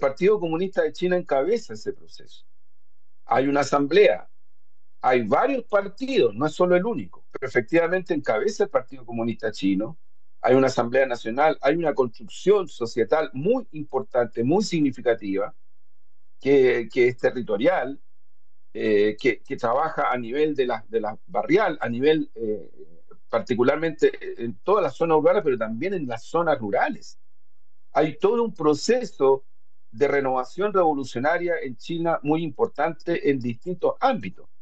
Partido Comunista de China encabeza ese proceso. Hay una asamblea, hay varios partidos, no es solo el único, pero efectivamente encabeza el Partido Comunista Chino, hay una asamblea nacional, hay una construcción societal muy importante, muy significativa, que es territorial, que trabaja a nivel de la barrial, a nivel particularmente en toda la zona urbana, pero también en las zonas rurales. Hay todo un proceso de renovación revolucionaria en China muy importante en distintos ámbitos.